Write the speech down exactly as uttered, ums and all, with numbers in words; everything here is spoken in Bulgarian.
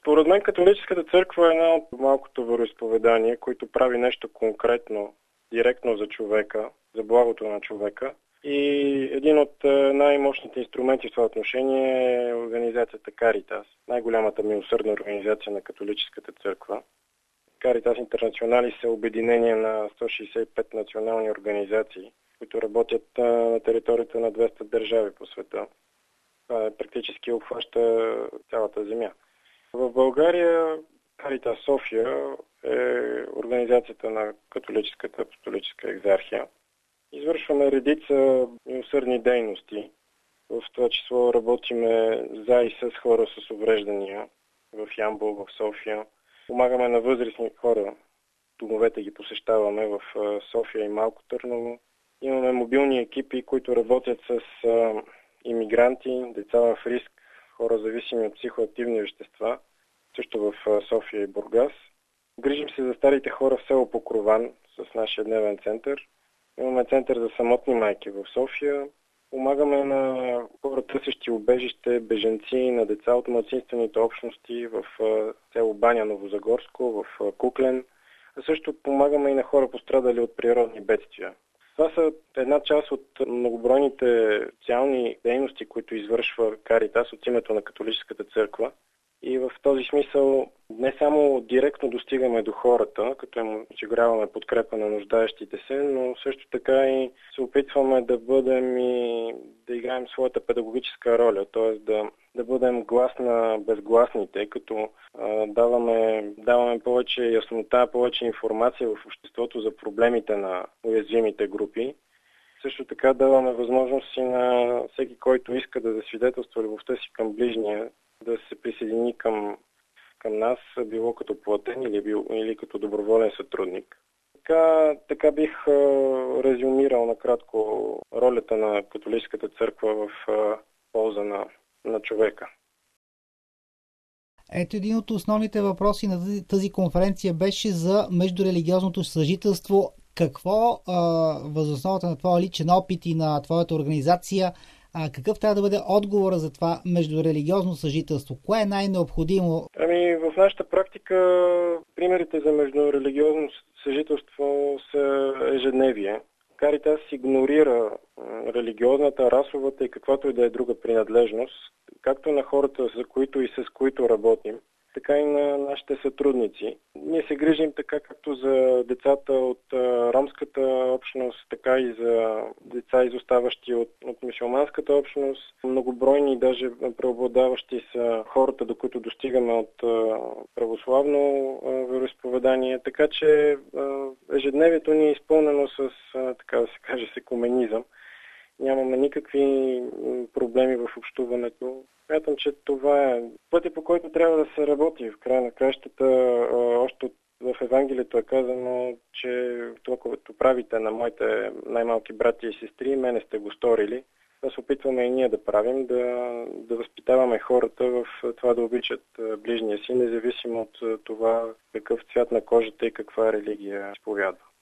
Според мен католическата църква е една от малкото вероизповедания, които прави нещо конкретно, директно за човека, за благото на човека. И един от най-мощните инструменти в това отношение е организацията Caritas, най-голямата милосърдна организация на католическата църква. Caritas Internationalis е обединение на сто шейсет и пет национални организации, които работят на територията на двеста държави по света. Това практически обхваща цялата земя. В България Caritas София е организацията на католическата апостолическа екзархия. Извършваме редица милосърдни дейности. В това число работиме за и с хора с увреждания в Ямбол, в София. Помагаме на възрастни хора. Домовете ги посещаваме в София и Малко Търново. Имаме мобилни екипи, които работят с имигранти, деца в риск, хора зависими от психоактивни вещества, също в София и Бургас. Грижим се за старите хора в село Покрован с нашия дневен център. Имаме център за самотни майки в София. Помагаме на хора, търсещи убежище, бежанци, на деца от малцинствените общности в село Баня, Новозагорско, в Куклен. А също помагаме и на хора, пострадали от природни бедствия. Това са една част от многобройните социални дейности, които извършва Caritas от името на католическата църква. И в този смисъл не само директно достигаме до хората, като им осигуряваме подкрепа на нуждаещите се, но също така и се опитваме да бъдем и да играем своята педагогическа роля, т.е. да, да бъдем глас на безгласните, като а, даваме, даваме повече яснота, повече информация в обществото за проблемите на уязвимите групи. Също така даваме възможност и на всеки, който иска да засвидетелства любовта си към ближния, да се присъедини към, към нас, било като платен или, бил, или като доброволен сътрудник. Така, така бих а, резюмирал накратко ролята на католическата църква в а, полза на, на човека. Ето един от основните въпроси на тази, тази конференция беше за междурелигиозното съжителство. Какво а, въз основата на твоя личен опит и на твоята организация, а какъв трябва да бъде отговора за това междурелигиозно съжителство? Кое е най-необходимо? Ами в нашата практика примерите за междурелигиозно съжителство са ежедневие. Caritas игнорира религиозната, расовата и каквато и да е друга принадлежност, както на хората, за които и с които работим, така и на нашите сътрудници. Ние се грижим така както за децата от ромската общност, така и за деца, изоставащи от, от мюсюлманската общност. Многобройни, даже преобладаващи са хората, до които достигаме от православно вероизповедание. Така че ежедневието ни е изпълнено с, така да се каже, с екуменизъм. Нямаме никакви проблеми в общуването. Смятам, че това е пътя, по който трябва да се работи. В края на кращата, още в Евангелието е казано, че това, което правите на моите най-малки брати и сестри, мене сте го сторили. Да се опитваме и ние да правим, да, да възпитаваме хората в това да обичат ближния си, независимо от това какъв цвят на кожата и каква религия изповядва.